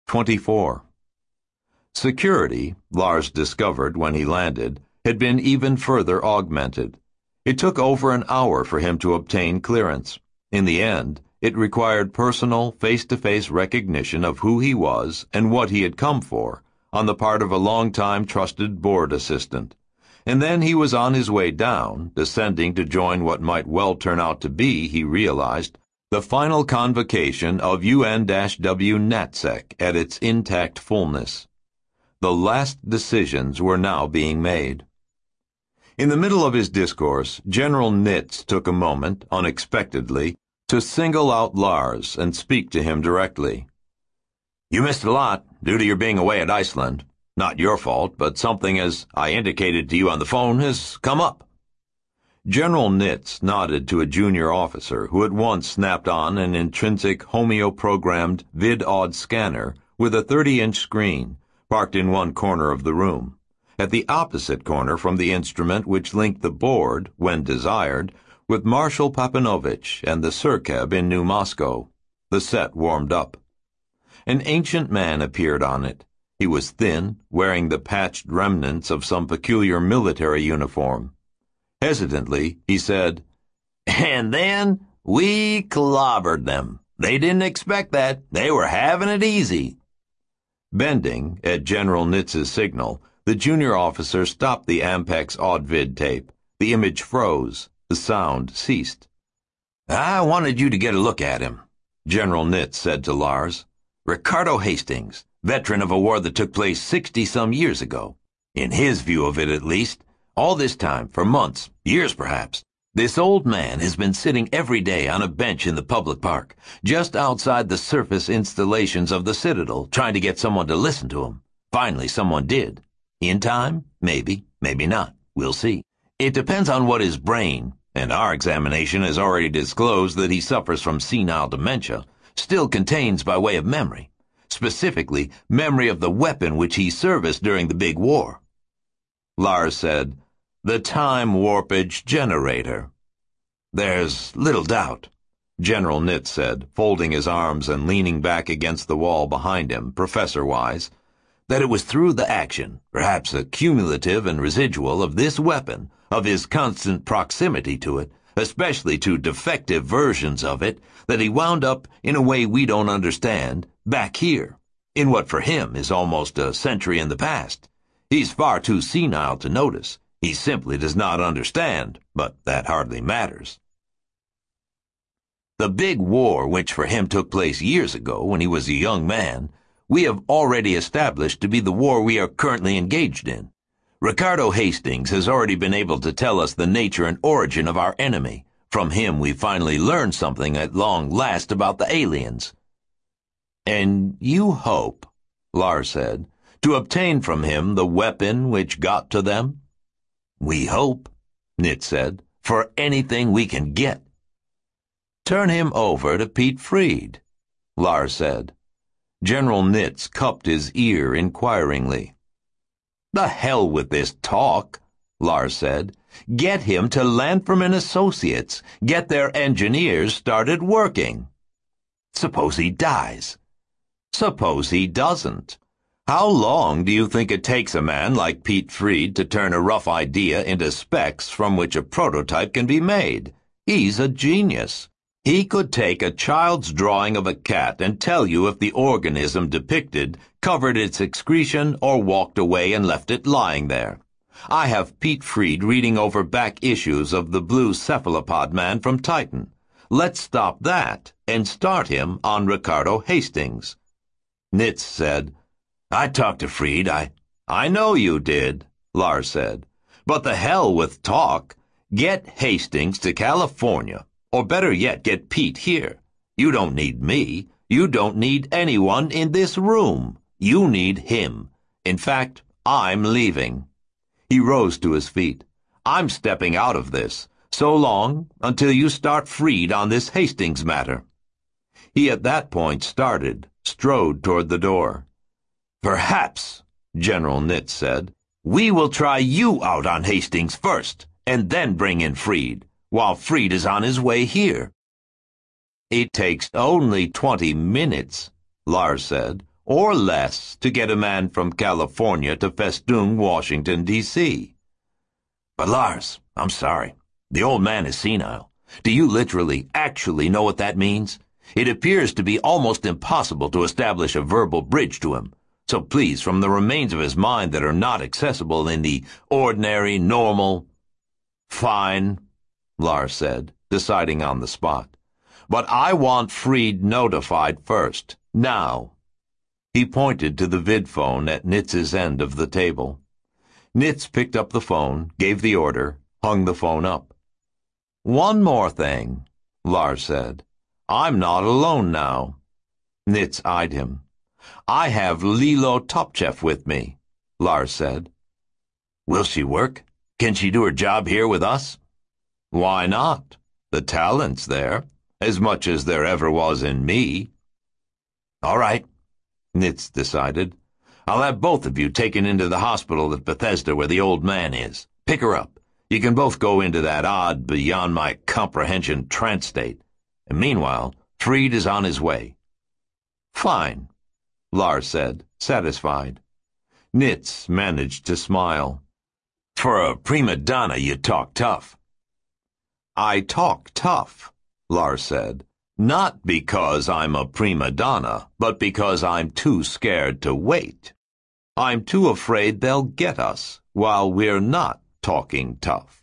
24. Security, Lars discovered when he landed, had been even further augmented. It took over an hour for him to obtain clearance. In the end, it required personal, face-to-face recognition of who he was and what he had come for, on the part of a long-time trusted board assistant. And then he was on his way down, descending to join what might well turn out to be, he realized, the final convocation of UN-W NatSec at its intact fullness. The last decisions were now being made. In the middle of his discourse, General Nitz took a moment, unexpectedly, to single out Lars and speak to him directly. "You missed a lot, due to your being away at Iceland. Not your fault, but something, as I indicated to you on the phone, has come up." General Nitz nodded to a junior officer who at once snapped on an intrinsic homeo-programmed vid-aud scanner with a 30-inch screen, parked in one corner of the room. At the opposite corner from the instrument which linked the board, when desired, with Marshal Papanovich and the Circab in New Moscow. The set warmed up. An ancient man appeared on it. He was thin, wearing the patched remnants of some peculiar military uniform. Hesitantly, he said, "And then we clobbered them. They didn't expect that. They were having it easy." Bending, at General Nitz's signal, the junior officer stopped the Ampex Audvid tape. The image froze. The sound ceased. "I wanted you to get a look at him," General Nitz said to Lars. "Ricardo Hastings, veteran of a war that took place 60-some years ago. In his view of it, at least, all this time, for months, years perhaps, this old man has been sitting every day on a bench in the public park, just outside the surface installations of the Citadel, trying to get someone to listen to him. Finally, someone did. In time? Maybe, maybe not. We'll see. It depends on what his brain, and our examination has already disclosed that he suffers from senile dementia, still contains by way of memory. Specifically, memory of the weapon which he serviced during the big war." Lars said, "The time warpage generator." "There's little doubt," General Nitz said, folding his arms and leaning back against the wall behind him, professor-wise, "that it was through the action, perhaps a cumulative and residual, of this weapon, of his constant proximity to it, especially to defective versions of it, that he wound up, in a way we don't understand, back here, in what for him is almost a century in the past. He's far too senile to notice. He simply does not understand, but that hardly matters. The big war which for him took place years ago when he was a young man, we have already established to be the war we are currently engaged in. Ricardo Hastings has already been able to tell us the nature and origin of our enemy. From him we finally learned something at long last about the aliens." "And you hope," Lars said, "to obtain from him the weapon which got to them?" "We hope," Nitz said, "for anything we can get." "Turn him over to Pete Fried," Lars said. General Nitz cupped his ear inquiringly. "The hell with this talk," Lars said. "Get him to Lanfrom and Associates. Get their engineers started working." "Suppose he dies?" "Suppose he doesn't? How long do you think it takes a man like Pete Fried to turn a rough idea into specs from which a prototype can be made? He's a genius. He could take a child's drawing of a cat and tell you if the organism depicted covered its excretion or walked away and left it lying there. I have Pete Fried reading over back issues of the blue cephalopod man from Titan. Let's stop that and start him on Ricardo Hastings." Nitz said, "I talked to Fried. I know you did," Lars said. "But the hell with talk. Get Hastings to California. Or better yet, get Pete here. You don't need me. You don't need anyone in this room. You need him. In fact, I'm leaving." He rose to his feet. "I'm stepping out of this. So long, until you start Fried on this Hastings matter." He at that point strode toward the door. "Perhaps," General Nitz said, "we will try you out on Hastings first, and then bring in Fried, while Fried is on his way here." "It takes only 20 minutes, Lars said, or less to get a man from California to festoon Washington, D.C. But Lars, I'm sorry. The old man is senile. Do you literally, actually know what that means? It appears to be almost impossible to establish a verbal bridge to him. So please, from the remains of his mind that are not accessible in the ordinary, normal... Fine, Lars said, deciding on the spot. But I want Freed notified first, now. He pointed to the vidphone at Nitz's end of the table. Nitz picked up the phone, gave the order, hung the phone up. One more thing, Lars said. I'm not alone now. Nitz eyed him. I have Lilo Topchev with me, Lars said. Will she work? Can she do her job here with us? Why not? The talent's there, as much as there ever was in me. All right, Nitz decided. I'll have both of you taken into the hospital at Bethesda where the old man is. Pick her up. You can both go into that odd, beyond-my-comprehension trance state. And meanwhile, Freed is on his way. Fine, Lars said, satisfied. Nitz managed to smile. For a prima donna, you talk tough. I talk tough, Lars said, not because I'm a prima donna, but because I'm too scared to wait. I'm too afraid they'll get us while we're not talking tough.